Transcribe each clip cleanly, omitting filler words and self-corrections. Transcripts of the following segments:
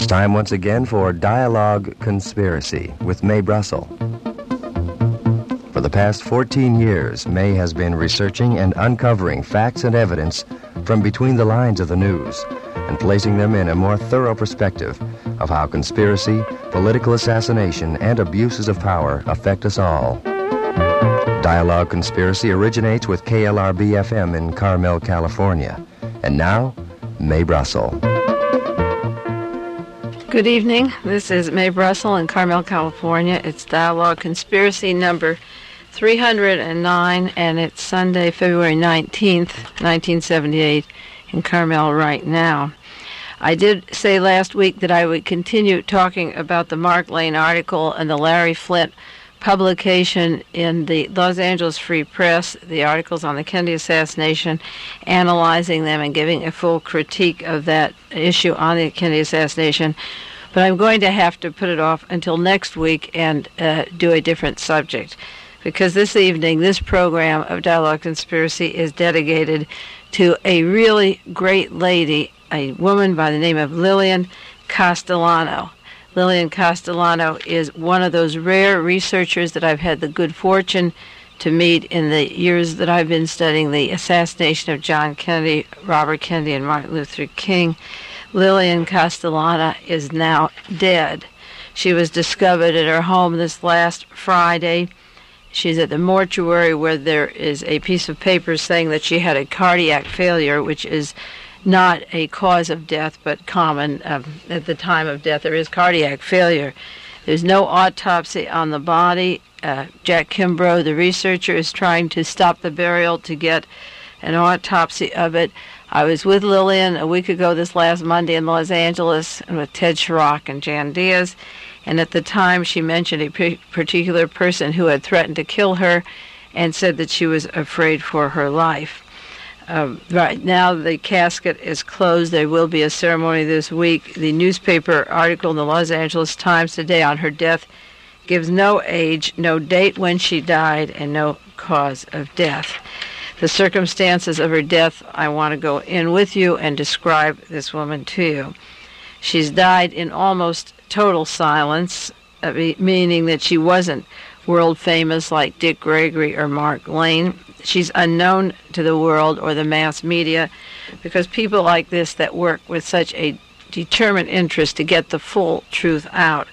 It's time once again for Dialogue Conspiracy with Mae Brussell. For the past 14 years, Mae has been researching and uncovering facts and evidence from between the lines of the news and placing them in a more thorough perspective of how conspiracy, political assassination, and abuses of power affect us all. Dialogue Conspiracy originates with KLRB-FM in Carmel, California. And now, Mae Brussell. Good evening. This is Mae Brussell in Carmel, California. It's Dialogue Conspiracy number 309, and it's Sunday, February 19th, 1978, in Carmel right now. I did say last week that I would continue talking about the Mark Lane article and the Larry Flynt publication in the Los Angeles Free Press, the articles on the Kennedy assassination, analyzing them and giving a full critique of that issue on the Kennedy assassination. But I'm going to have to put it off until next week and do a different subject, because this evening, this program of Dialogue Conspiracy is dedicated to a really great lady, a woman by the name of Lillian Castellano. Lillian Castellano is one of those rare researchers that I've had the good fortune to meet in the years that I've been studying the assassination of John Kennedy, Robert Kennedy, and Martin Luther King. Lillian Castellano is now dead. She was discovered at her home this last Friday. She's at the mortuary where there is a piece of paper saying that she had a cardiac failure, which is not a cause of death, but common at the time of death. There is cardiac failure. There's no autopsy on the body. Jack Kimbrough, the researcher, is trying to stop the burial to get an autopsy of it. I was with Lillian a week ago this last Monday in Los Angeles, and with Ted Chirac and Jan Diaz, and at the time she mentioned a particular person who had threatened to kill her and said that she was afraid for her life. Right now, the casket is closed. There will be a ceremony this week. The newspaper article in the Los Angeles Times today on her death gives no age, no date when she died, and no cause of death. The circumstances of her death, I want to go in with you and describe this woman to you. She's died in almost total silence, meaning that she wasn't world famous like Dick Gregory or Mark Lane. She's unknown to the world or the mass media because people like this that work with such a determined interest to get the full truth out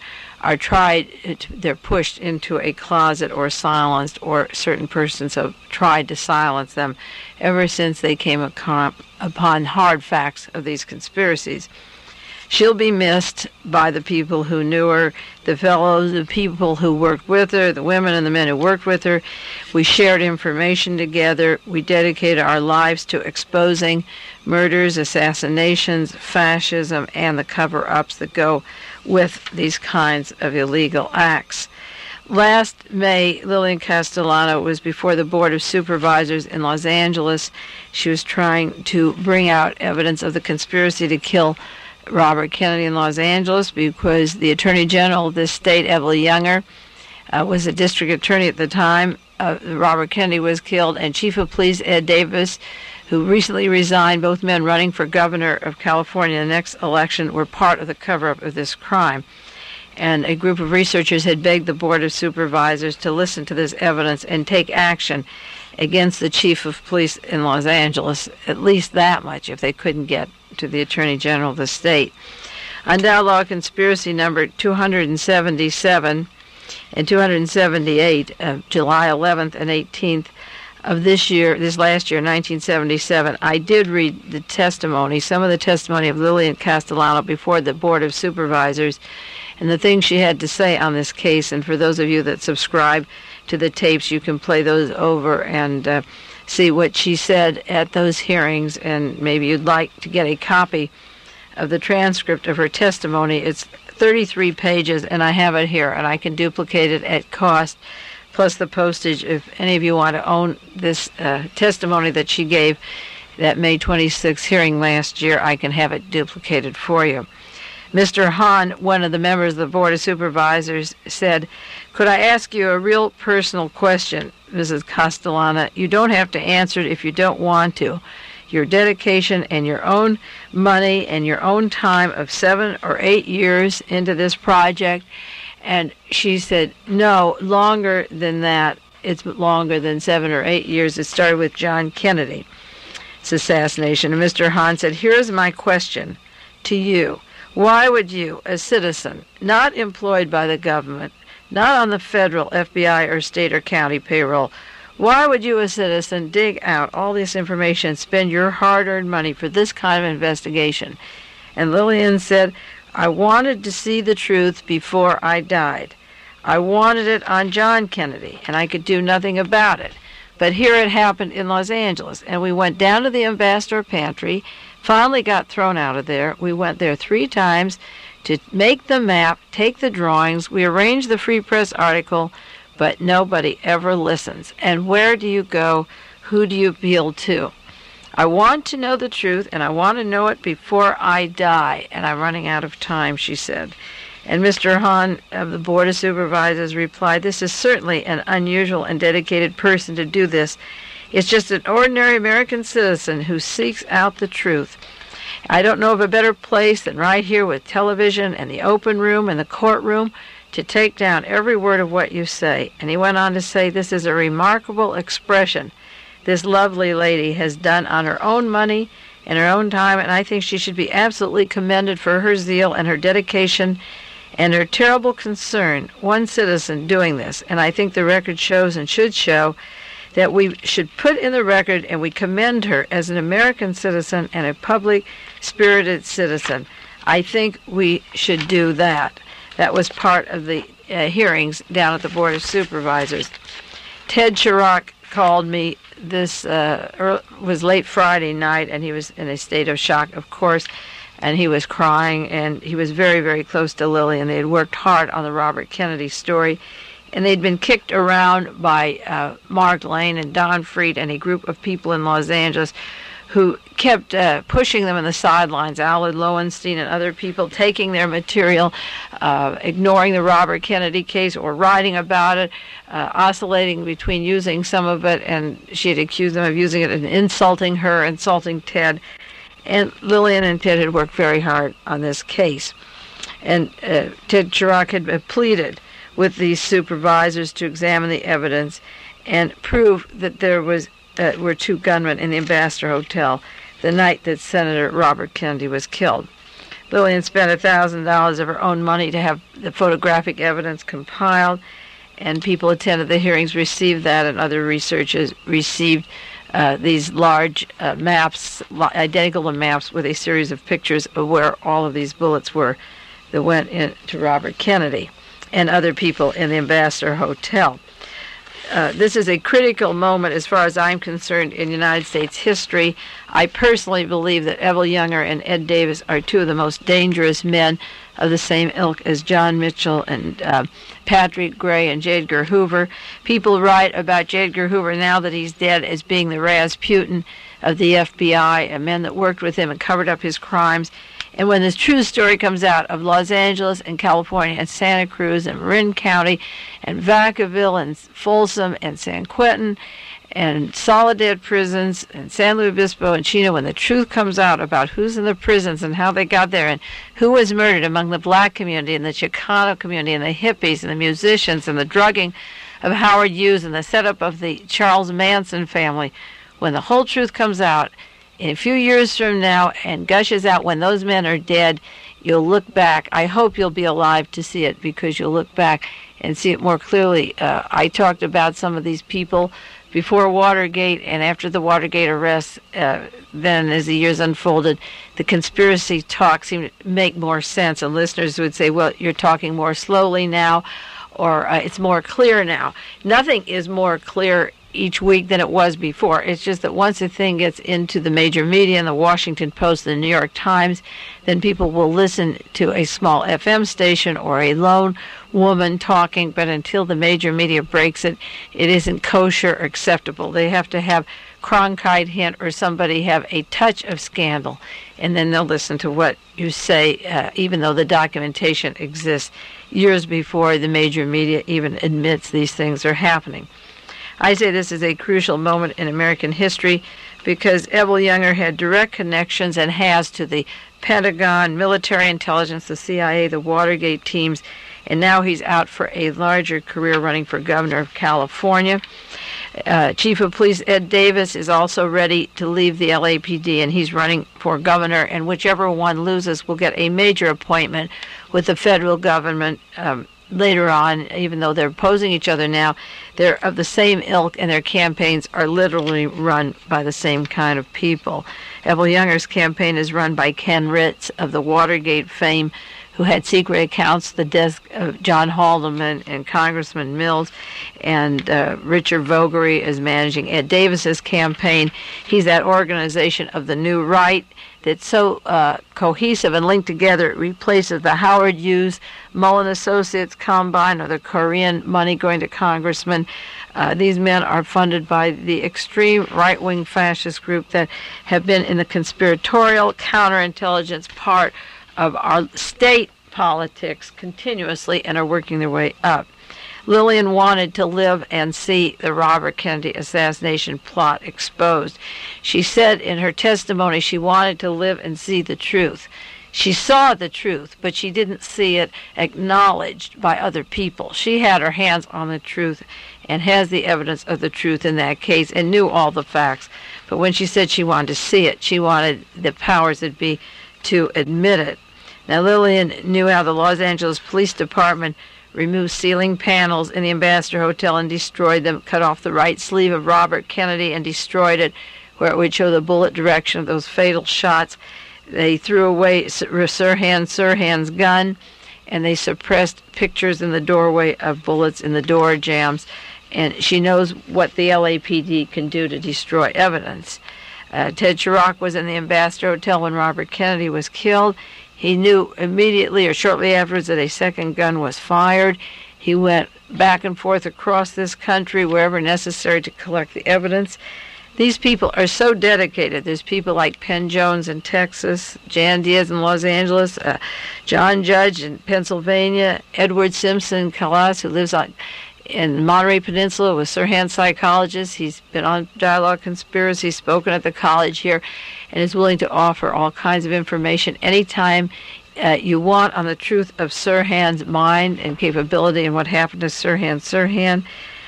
they're pushed into a closet or silenced, or certain persons have tried to silence them ever since they came upon hard facts of these conspiracies. She'll be missed by the people who knew her, the people who worked with her, the women and the men who worked with her. We shared information together. We dedicated our lives to exposing murders, assassinations, fascism, and the cover-ups that go with these kinds of illegal acts. Last May, Lillian Castellano was before the Board of Supervisors in Los Angeles. She was trying to bring out evidence of the conspiracy to kill Robert Kennedy in Los Angeles, because the Attorney General of this state, Evelyn Younger, was a district attorney at the time Robert Kennedy was killed, and Chief of Police Ed Davis, who recently resigned, both men running for governor of California in the next election, were part of the cover-up of this crime. And a group of researchers had begged the Board of Supervisors to listen to this evidence and take action against the Chief of Police in Los Angeles, at least that much, if they couldn't get to the Attorney General of the state. On Dialogue Conspiracy number 277 and 278, July 11th and 18th of this last year, 1977, I did read the testimony, some of the testimony of Lillian Castellano before the Board of Supervisors, and the things she had to say on this case. And for those of you that subscribe to the tapes, you can play those over and see what she said at those hearings, and maybe you'd like to get a copy of the transcript of her testimony. It's 33 pages, and I have it here, and I can duplicate it at cost, plus the postage. If any of you want to own this testimony that she gave that May 26th hearing last year, I can have it duplicated for you. Mr. Hahn, one of the members of the Board of Supervisors, said, "Could I ask you a real personal question, Mrs. Castellano? You don't have to answer it if you don't want to. your dedication and your own money and your own time of 7 or 8 years into this project. And she said, no, longer than that. It's longer than 7 or 8 years. It started with John Kennedy's assassination. And Mr. Hahn said, here's my question to you. Why would you, a citizen, not employed by the government, not on the federal, FBI, or state or county payroll, why would you, a citizen, dig out all this information and spend your hard-earned money for this kind of investigation? And Lillian said, I wanted to see the truth before I died. I wanted it on John Kennedy, and I could do nothing about it. But here it happened in Los Angeles, and we went down to the Ambassador Pantry, finally got thrown out of there. We went there 3 times to make the map, take the drawings. We arranged the Free Press article, but nobody ever listens. And where do you go? Who do you appeal to? I want to know the truth, and I want to know it before I die. And I'm running out of time, she said. And Mr. Hahn of the Board of Supervisors replied, this is certainly an unusual and dedicated person to do this. It's just an ordinary American citizen who seeks out the truth. I don't know of a better place than right here with television and the open room and the courtroom to take down every word of what you say. And he went on to say, this is a remarkable expression this lovely lady has done on her own money and her own time, and I think she should be absolutely commended for her zeal and her dedication and her terrible concern, one citizen doing this. And I think the record shows and should show that we should put in the record, and we commend her as an American citizen and a public-spirited citizen. I think we should do that. That was part of the hearings down at the Board of Supervisors. Ted Chirac called me. This was late Friday night, and he was in a state of shock, of course, and he was crying, and he was very, very close to Lillian. They had worked hard on the Robert Kennedy story, and they'd been kicked around by Mark Lane and Don Freed and a group of people in Los Angeles who kept pushing them in the sidelines, Aled Lowenstein and other people taking their material, ignoring the Robert Kennedy case or writing about it, oscillating between using some of it, and she had accused them of using it and insulting her, insulting Ted. And Lillian and Ted had worked very hard on this case. And Ted Chirac had pleaded with these supervisors to examine the evidence and prove that there were 2 gunmen in the Ambassador Hotel the night that Senator Robert Kennedy was killed. Lillian spent $1,000 of her own money to have the photographic evidence compiled, and people attended the hearings, received that, and other researchers received these large maps, identical to maps, with a series of pictures of where all of these bullets were that went into Robert Kennedy and other people in the Ambassador Hotel. This is a critical moment as far as I'm concerned in United States history. I personally believe that Evel Younger and Ed Davis are 2 of the most dangerous men of the same ilk as John Mitchell and Patrick Gray and J. Edgar Hoover. People write about J. Edgar Hoover now that he's dead as being the Rasputin of the FBI, and men that worked with him and covered up his crimes. And when the true story comes out of Los Angeles and California and Santa Cruz and Marin County and Vacaville and Folsom and San Quentin and Soledad prisons and San Luis Obispo and Chino, when the truth comes out about who's in the prisons and how they got there and who was murdered among the black community and the Chicano community and the hippies and the musicians and the drugging of Howard Hughes and the setup of the Charles Manson family, when the whole truth comes out in a few years from now and gushes out when those men are dead, you'll look back. I hope you'll be alive to see it, because you'll look back and see it more clearly. I talked about some of these people before Watergate and after the Watergate arrests. Then as the years unfolded, the conspiracy talk seemed to make more sense, and listeners would say, well, you're talking more slowly now, or it's more clear now. Nothing is more clear each week than it was before. It's just that once a thing gets into the major media and the Washington Post, the New York Times, then people will listen to a small FM station or a lone woman talking, but until the major media breaks it, it isn't kosher or acceptable. They have to have Cronkite hint or somebody have a touch of scandal, and then they'll listen to what you say, even though the documentation exists years before the major media even admits these things are happening. I say this is a crucial moment in American history because Abel Younger had direct connections and has to the Pentagon, military intelligence, the CIA, the Watergate teams, and now he's out for a larger career running for governor of California. Chief of Police Ed Davis is also ready to leave the LAPD, and he's running for governor, and whichever one loses will get a major appointment with the federal government later on. Even though they're opposing each other now, they're of the same ilk, and their campaigns are literally run by the same kind of people. Abel Younger's campaign is run by Ken Ritz of the Watergate fame, who had secret accounts, the desk of John Haldeman and Congressman Mills, and Richard Vogary is managing Ed Davis's campaign. He's that organization of the New Right that's so cohesive and linked together. It replaces the Howard Hughes, Mullen Associates combine, or the Korean money going to congressmen. These men are funded by the extreme right-wing fascist group that have been in the conspiratorial counterintelligence part of our state politics continuously and are working their way up. Lillian wanted to live and see the Robert Kennedy assassination plot exposed. She said in her testimony she wanted to live and see the truth. She saw the truth, but she didn't see it acknowledged by other people. She had her hands on the truth and has the evidence of the truth in that case and knew all the facts. But when she said she wanted to see it, she wanted the powers that be to admit it. Now, Lillian knew how the Los Angeles Police Department removed ceiling panels in the Ambassador Hotel and destroyed them, cut off the right sleeve of Robert Kennedy and destroyed it where it would show the bullet direction of those fatal shots. They threw away Sirhan's gun, and they suppressed pictures in the doorway of bullets in the door jambs. And she knows what the LAPD can do to destroy evidence. Ted Chirac was in the Ambassador Hotel when Robert Kennedy was killed. He knew immediately or shortly afterwards that a second gun was fired. He went back and forth across this country wherever necessary to collect the evidence. These people are so dedicated. There's people like Penn Jones in Texas, Jan Diaz in Los Angeles, John Judge in Pennsylvania, Edward Simpson Callas, who lives in Monterey Peninsula with Sirhan psychologists. He's been on Dialogue Conspiracy, spoken at the college here, and is willing to offer all kinds of information anytime you want on the truth of Sirhan's mind and capability and what happened to Sirhan.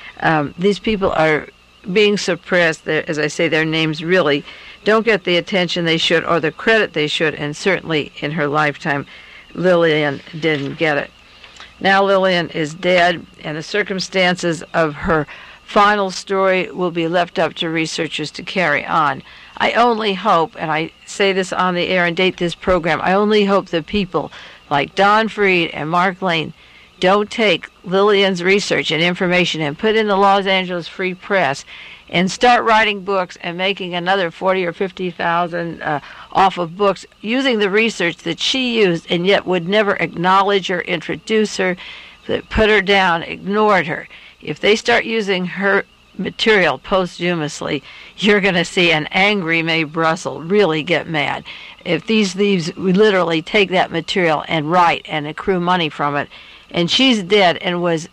These people are being suppressed. As I say, their names really don't get the attention they should or the credit they should, and certainly in her lifetime, Lillian didn't get it. Now Lillian is dead, and the circumstances of her final story will be left up to researchers to carry on. I only hope, and I say this on the air and date this program, I only hope that people like Don Freed and Mark Lane don't take Lillian's research and information and put in the Los Angeles Free Press and start writing books and making another 40 or 50,000 off of books using the research that she used and yet would never acknowledge her, introduce her, put her down, ignored her. If they start using her material posthumously, you're going to see an angry Mae Brussell really get mad. If these thieves literally take that material and write and accrue money from it, and she's dead and was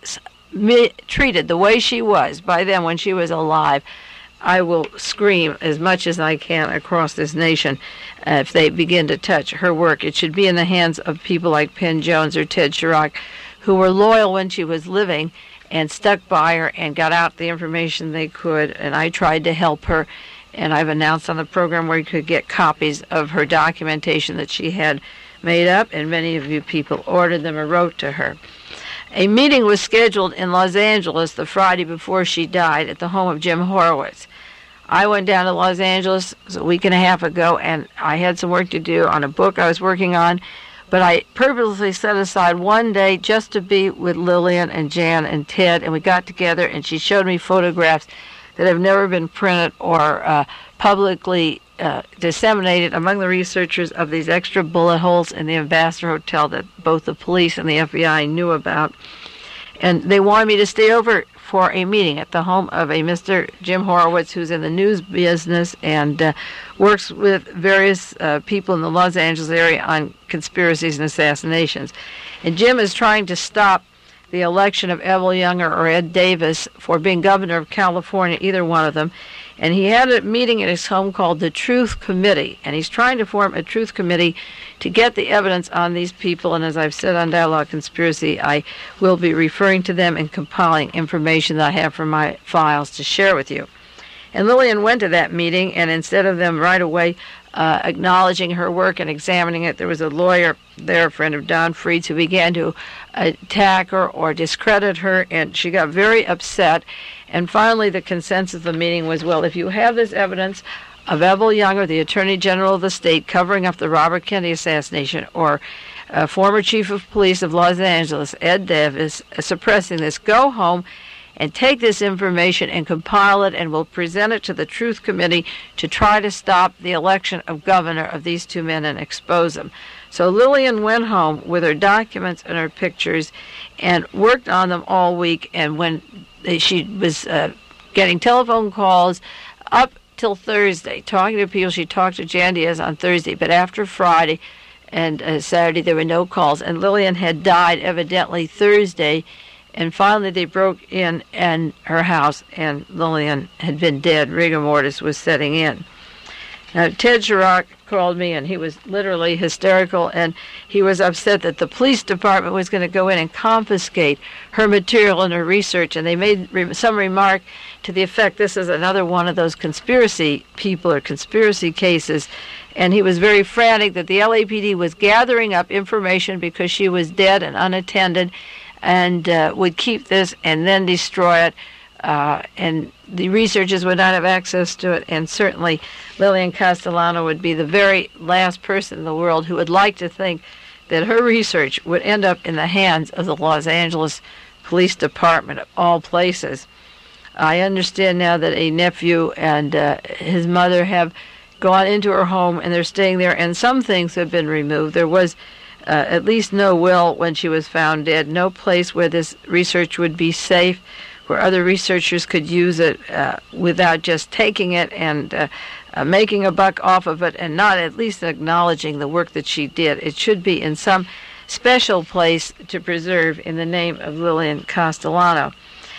treated the way she was by them when she was alive, I will scream as much as I can across this nation if they begin to touch her work. It should be in the hands of people like Penn Jones or Ted Chirac, who were loyal when she was living and stuck by her and got out the information they could, and I tried to help her, and I've announced on the program where you could get copies of her documentation that she had made up, and many of you people ordered them or wrote to her. A meeting was scheduled in Los Angeles the Friday before she died at the home of Jim Horowitz. I went down to Los Angeles a week and a half ago, and I had some work to do on a book I was working on, but I purposely set aside one day just to be with Lillian and Jan and Ted, and we got together, and she showed me photographs that have never been printed or publicly disseminated among the researchers of these extra bullet holes in the Ambassador Hotel that both the police and the FBI knew about. And they wanted me to stay over for a meeting at the home of a Mr. Jim Horowitz, who's in the news business and works with various people in the Los Angeles area on conspiracies and assassinations. And Jim is trying to stop the election of Evel Younger or Ed Davis for being governor of California, either one of them. And he had a meeting at his home called the Truth Committee, and he's trying to form a Truth Committee to get the evidence on these people. And as I've said on Dialogue Conspiracy, I will be referring to them and compiling information that I have from my files to share with you. And Lillian went to that meeting, and instead of them right away acknowledging her work and examining it, there was a lawyer there, a friend of Don Fried's, who began to attack her or discredit her, and she got very upset. And finally, the consensus of the meeting was, well, if you have this evidence of Evel Younger, the Attorney General of the state, covering up the Robert Kennedy assassination, or former Chief of Police of Los Angeles, Ed Davis, suppressing this, go home and take this information and compile it, and we'll present it to the Truth Committee to try to stop the election of governor of these two men and expose them. So Lillian went home with her documents and her pictures and worked on them all week, and when she was getting telephone calls up till Thursday, talking to people. She talked to Jan Diaz on Thursday, but after Friday and Saturday there were no calls, and Lillian had died evidently Thursday. And finally they broke in her house, and Lillian had been dead. Rigor mortis was setting in. Now, Ted Chirac called me, and he was literally hysterical, and he was upset that the police department was going to go in and confiscate her material and her research, and they made some remark to the effect this is another one of those conspiracy people or conspiracy cases. And he was very frantic that the LAPD was gathering up information because she was dead and unattended, and would keep this and then destroy it, and the researchers would not have access to it, and certainly Lillian Castellano would be the very last person in the world who would like to think that her research would end up in the hands of the Los Angeles Police Department, of all places. I understand now that a nephew and his mother have gone into her home, and they're staying there, and some things have been removed. There was at least no will when she was found dead, no place where this research would be safe, where other researchers could use it without just taking it and making a buck off of it, and not at least acknowledging the work that she did. It should be in some special place to preserve in the name of Lillian Castellano.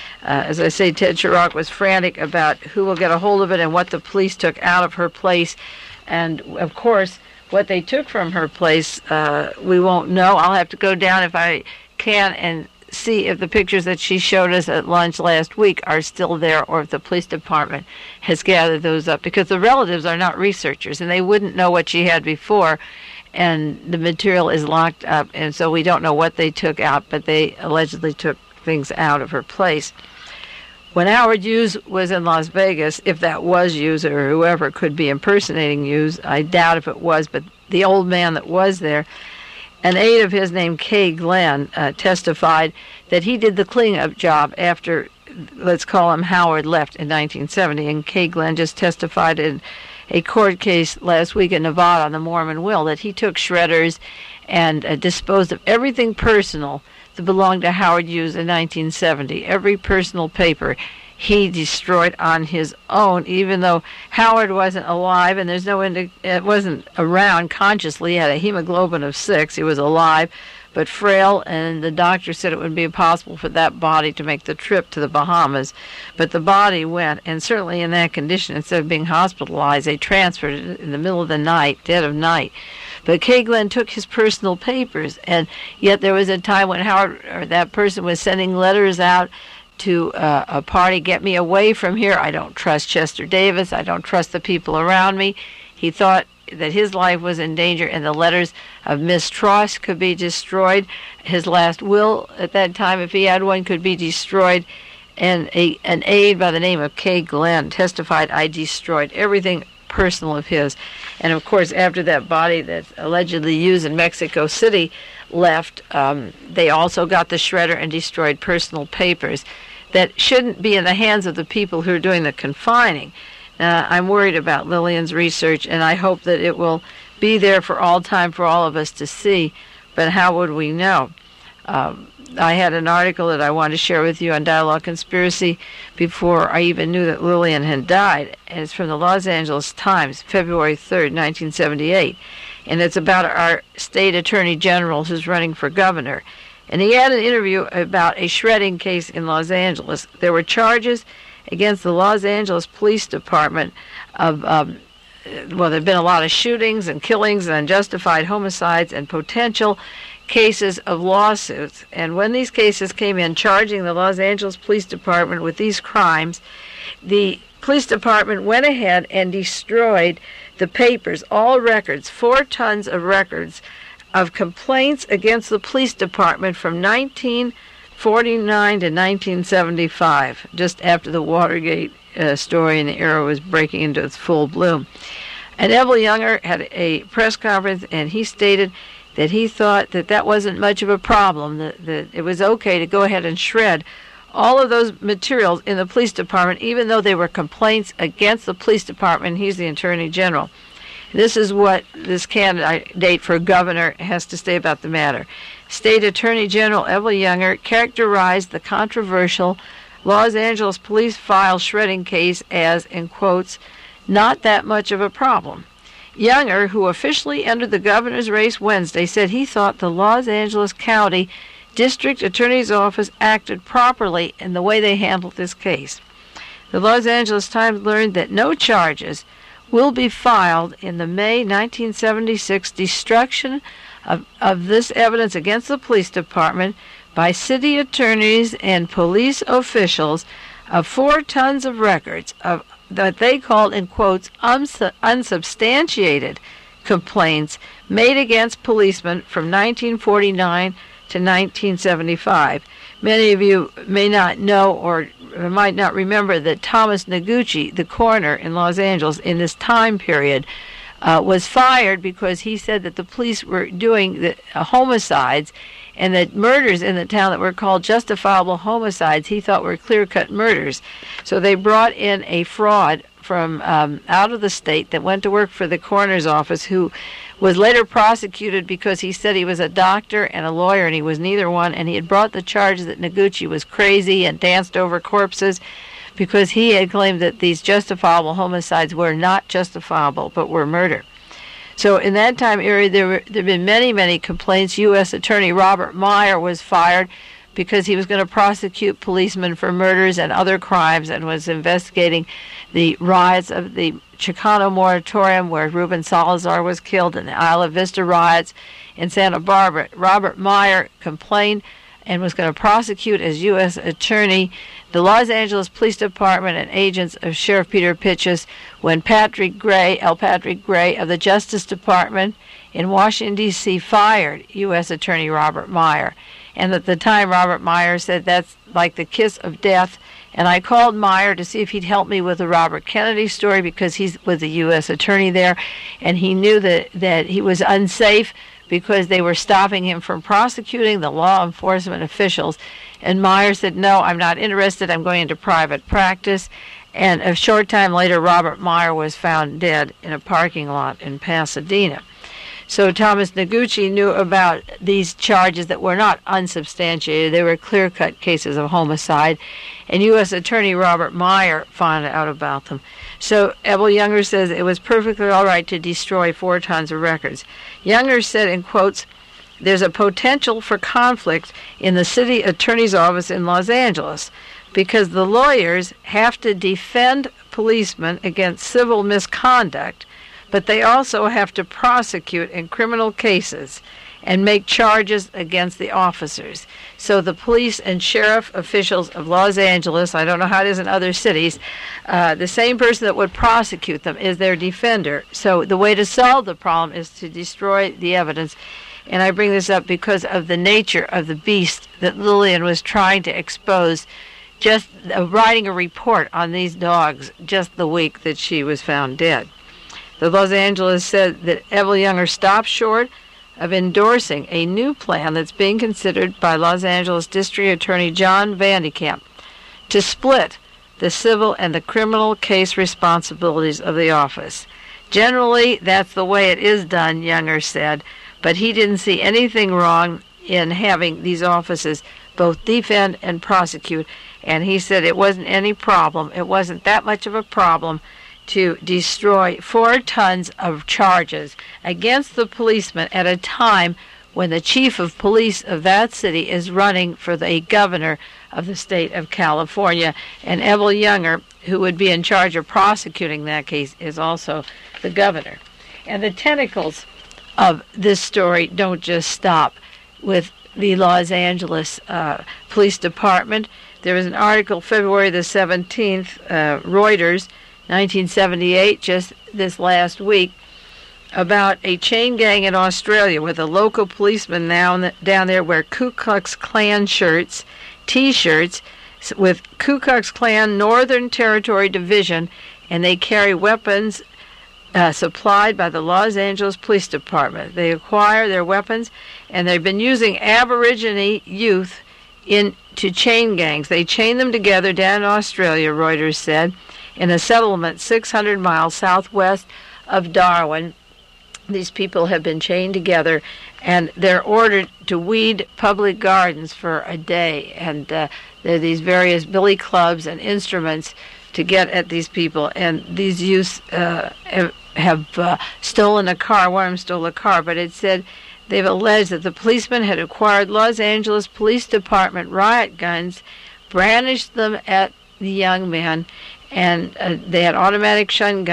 As I say, Ted Chirac was frantic about who will get a hold of it and what the police took out of her place. And, of course, what they took from her place, we won't know. I'll have to go down if I can and see if the pictures that she showed us at lunch last week are still there, or if the police department has gathered those up, because the relatives are not researchers and they wouldn't know what she had before, and the material is locked up, and so we don't know what they took out, but they allegedly took things out of her place. When Howard Hughes was in Las Vegas, if that was Hughes or whoever could be impersonating Hughes, I doubt if it was, but the old man that was there, an aide of his named Kay Glenn, testified that he did the cleanup job after, let's call him Howard, left in 1970. And Kay Glenn just testified in a court case last week in Nevada on the Mormon will that he took shredders and disposed of everything personal that belonged to Howard Hughes in 1970. Every personal paper he destroyed on his own, even though Howard wasn't alive, and there's no it wasn't around consciously. He had a hemoglobin of 6. He was alive, but frail, and the doctor said it would be impossible for that body to make the trip to the Bahamas. But the body went, and certainly in that condition, instead of being hospitalized, they transferred it in the middle of the night, dead of night. But Kay Glenn took his personal papers, and yet there was a time when Howard, or that person, was sending letters out to a party, get me away from here. I don't trust Chester Davis. I don't trust the people around me. He thought that his life was in danger, and the letters of mistrust could be destroyed. His last will at that time, if he had one, could be destroyed. And an aide by the name of Kay Glenn testified, I destroyed everything personal of his. And of course, after that body that's allegedly used in Mexico City left, they also got the shredder and destroyed personal papers that shouldn't be in the hands of the people who are doing the confining. I'm worried about Lillian's research, and I hope that it will be there for all time for all of us to see, but how would we know? I had an article that I wanted to share with you on Dialogue Conspiracy before I even knew that Lillian had died, and it's from the Los Angeles Times, February 3rd, 1978, and it's about our state attorney general who's running for governor. And he had an interview about a shredding case in Los Angeles. There were charges against the Los Angeles Police Department of, there have been a lot of shootings and killings and unjustified homicides and potential cases of lawsuits. And when these cases came in charging the Los Angeles Police Department with these crimes, the police department went ahead and destroyed the papers, all records, 4 tons of records of complaints against the police department from 1949 to 1975, just after the Watergate story and the era was breaking into its full bloom. And Evel Younger had a press conference, and he stated that he thought that that wasn't much of a problem, that it was okay to go ahead and shred all of those materials in the police department, even though they were complaints against the police department. He's the Attorney General. This is what this candidate for governor has to say about the matter. State Attorney General Evel Younger characterized the controversial Los Angeles police file shredding case as, in quotes, not that much of a problem. Younger, who officially entered the governor's race Wednesday, said he thought the Los Angeles County District Attorney's Office acted properly in the way they handled this case. The Los Angeles Times learned that no charges will be filed in the May 1976 destruction of this evidence against the police department by city attorneys and police officials of 4 tons of records of that they called, in quotes, unsubstantiated complaints made against policemen from 1949 to 1975. Many of you may not know or might not remember that Thomas Noguchi, the coroner in Los Angeles in this time period, was fired because he said that the police were doing the homicides and that murders in the town that were called justifiable homicides he thought were clear-cut murders. So they brought in a fraud from out of the state that went to work for the coroner's office, who was later prosecuted because he said he was a doctor and a lawyer, and he was neither one, and he had brought the charge that Noguchi was crazy and danced over corpses because he had claimed that these justifiable homicides were not justifiable but were murder. So in that time area, there have been many, many complaints. U.S. Attorney Robert Meyer was fired because he was going to prosecute policemen for murders and other crimes and was investigating the riots of the Chicano Moratorium where Ruben Salazar was killed and the Isla Vista riots in Santa Barbara. Robert Meyer complained and was going to prosecute as U.S. Attorney the Los Angeles Police Department and agents of Sheriff Peter Pitchess when Patrick Gray of the Justice Department in Washington, D.C. fired U.S. Attorney Robert Meyer. And at the time, Robert Meyer said, that's like the kiss of death. And I called Meyer to see if he'd help me with the Robert Kennedy story because he was the U.S. Attorney there, and he knew that he was unsafe because they were stopping him from prosecuting the law enforcement officials. And Meyer said, no, I'm not interested. I'm going into private practice. And a short time later, Robert Meyer was found dead in a parking lot in Pasadena. So Thomas Noguchi knew about these charges that were not unsubstantiated. They were clear-cut cases of homicide. And U.S. Attorney Robert Meyer found out about them. So Evel Younger says it was perfectly all right to destroy 4 tons of records. Younger said, in quotes, there's a potential for conflict in the city attorney's office in Los Angeles because the lawyers have to defend policemen against civil misconduct, but they also have to prosecute in criminal cases and make charges against the officers. So the police and sheriff officials of Los Angeles, I don't know how it is in other cities, the same person that would prosecute them is their defender. So the way to solve the problem is to destroy the evidence. And I bring this up because of the nature of the beast that Lillian was trying to expose, just writing a report on these dogs just the week that she was found dead. The Los Angeles said that Evel Younger stopped short of endorsing a new plan that's being considered by Los Angeles District Attorney John Vandekamp to split the civil and the criminal case responsibilities of the office. Generally, that's the way it is done, Younger said, but he didn't see anything wrong in having these offices both defend and prosecute, and he said it wasn't any problem. It wasn't that much of a problem to destroy 4 tons of charges against the policemen at a time when the chief of police of that city is running for the governor of the state of California. And Evel Younger, who would be in charge of prosecuting that case, is also the governor. And the tentacles of this story don't just stop with the Los Angeles Police Department. There was an article February the 17th, Reuters, 1978, just this last week, about a chain gang in Australia with a local policeman now down there wear Ku Klux Klan shirts, T-shirts with Ku Klux Klan Northern Territory Division, and they carry weapons supplied by the Los Angeles Police Department. They acquire their weapons, and they've been using Aborigine youth into chain gangs. They chain them together down in Australia, Reuters said, in a settlement 600 miles southwest of Darwin. These people have been chained together, and they're ordered to weed public gardens for a day. And there are these various billy clubs and instruments to get at these people. And these youths have stolen a car. One of them stole a car, but it said they've alleged that the policemen had acquired Los Angeles Police Department riot guns, brandished them at the young men, and they had automatic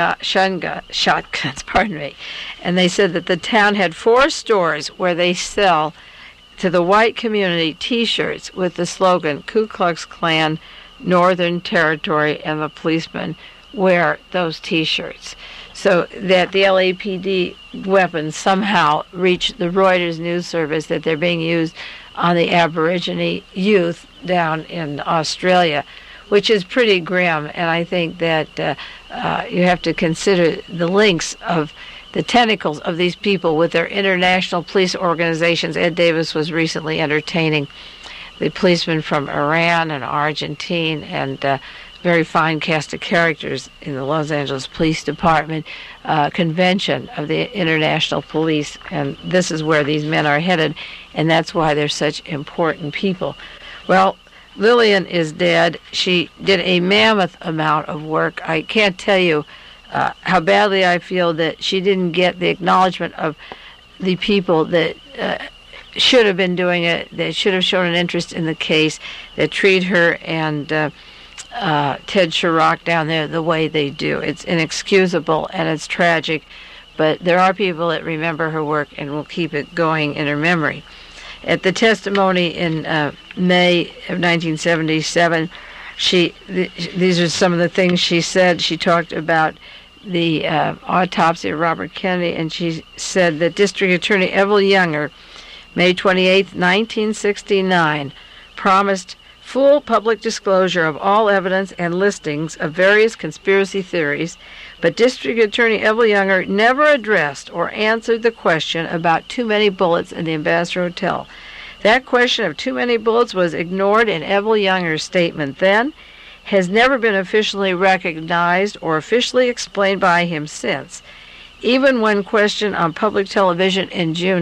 shotguns, pardon me. And they said that the town had 4 stores where they sell to the white community T-shirts with the slogan Ku Klux Klan Northern Territory, and the policemen wear those T-shirts. So that the LAPD weapons somehow reach the Reuters news service, that they're being used on the Aborigine youth down in Australia, which is pretty grim. And I think that you have to consider the links of the tentacles of these people with their international police organizations. Ed Davis was recently entertaining the policemen from Iran and Argentina, and very fine cast of characters in the Los Angeles Police Department convention of the international police. And this is where these men are headed, and that's why they're such important people. Well, Lillian is dead. She did a mammoth amount of work. I can't tell you how badly I feel that she didn't get the acknowledgement of the people that should have been doing it, that should have shown an interest in the case, that treat her and Ted Chirac down there the way they do. It's inexcusable and it's tragic, but there are people that remember her work and will keep it going in her memory. At the testimony in May of 1977, these are some of the things she said. She talked about the autopsy of Robert Kennedy, and she said that District Attorney Evel Younger, May 28, 1969, promised full public disclosure of all evidence and listings of various conspiracy theories, but District Attorney Evel Younger never addressed or answered the question about too many bullets in the Ambassador Hotel. That question of too many bullets was ignored in Evel Younger's statement then, has never been officially recognized or officially explained by him since, even when questioned on public television in June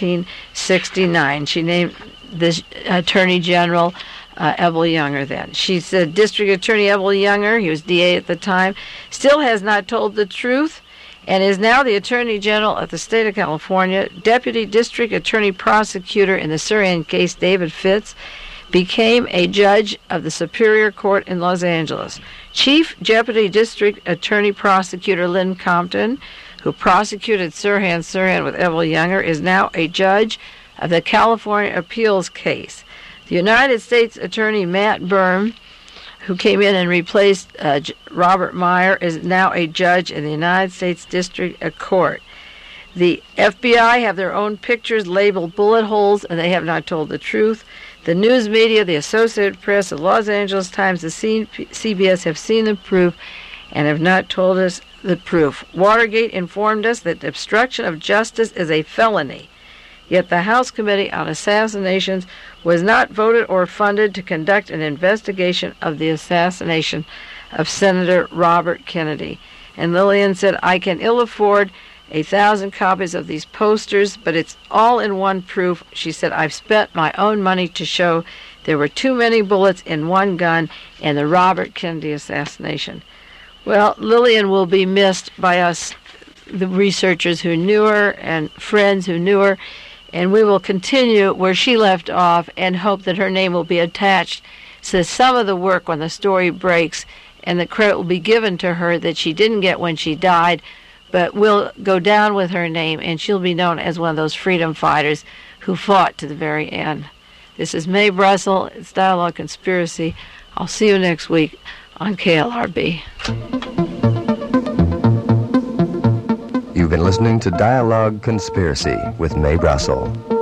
1969. She named the Attorney General Evel Younger then. She said District Attorney Evel Younger, he was DA at the time, still has not told the truth and is now the Attorney General of the state of California. Deputy District Attorney Prosecutor in the Sirhan case, David Fitz, became a judge of the Superior Court in Los Angeles. Chief Deputy District Attorney Prosecutor Lynn Compton, who prosecuted Sirhan with Evel Younger, is now a judge of the California appeals case. The United States Attorney Matt Byrne, who came in and replaced Robert Meyer, is now a judge in the United States District Court. The FBI have their own pictures labeled bullet holes, and they have not told the truth. The news media, the Associated Press, the Los Angeles Times, the CBS have seen the proof and have not told us the proof. Watergate informed us that obstruction of justice is a felony. Yet the House Committee on Assassinations was not voted or funded to conduct an investigation of the assassination of Senator Robert Kennedy. And Lillian said, I can ill afford 1,000 copies of these posters, but it's all in one proof. She said, I've spent my own money to show there were too many bullets in one gun in the Robert Kennedy assassination. Well, Lillian will be missed by us, the researchers who knew her and friends who knew her. And we will continue where she left off and hope that her name will be attached to some of the work when the story breaks, and the credit will be given to her that she didn't get when she died, but will go down with her name, and she'll be known as one of those freedom fighters who fought to the very end. This is Mae Brussell. It's Dialogue Conspiracy. I'll see you next week on KLRB. You've been listening to Dialogue Conspiracy with Mae Brussell.